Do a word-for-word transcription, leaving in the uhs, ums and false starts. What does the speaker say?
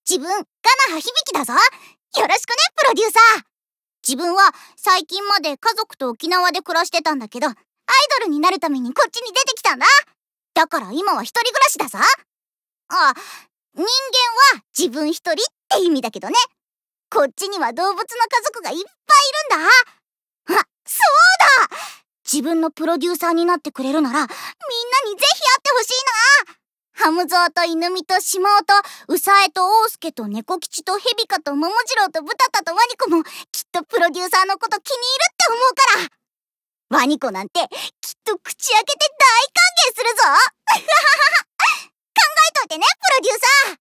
自分、ガナハ響だぞ。よろしくね、プロデューサー。自分は最近まで家族と沖縄で暮らしてたんだけど、アイドルになるためにこっちに出てきたんだ。だから今は一人暮らしだぞ。あ、人間は自分一人って意味だけどね。こっちには動物の家族がいっぱいいるんだ。あ、そうだ！自分のプロデューサーになってくれるなら、みんなにぜひ会ってほしいな。ハムゾウとイヌミとシマオとウサエとオウスケとネコ吉とヘビカとモモジロウとブタタとワニコもきっとプロデューサーのこと気に入るって思うから。ワニコなんてきっと口開けて大歓迎するぞ。考えといてね、プロデューサー。